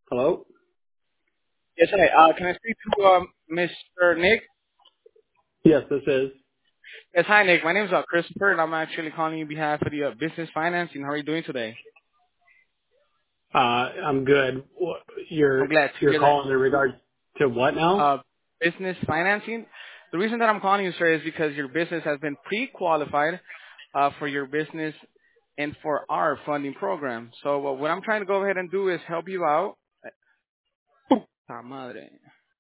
Hello? Yes, hi. Can I speak to Mr. Nick? Yes, this is. Yes, hi, Nick. My name is Christopher, and I'm actually calling you on behalf of the business financing. How are you doing today? I'm good. I'm You're glad to you're hear that. calling in regards to what now? Business financing. The reason that I'm calling you, sir, is because your business has been pre-qualified for your business and for our funding program. So what I'm trying to go ahead and do is help you out. Ta madre.